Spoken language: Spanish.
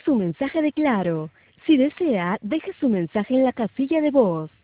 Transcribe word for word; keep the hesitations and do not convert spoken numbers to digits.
su mensaje de Claro. Si desea, deje su mensaje en la casilla de voz.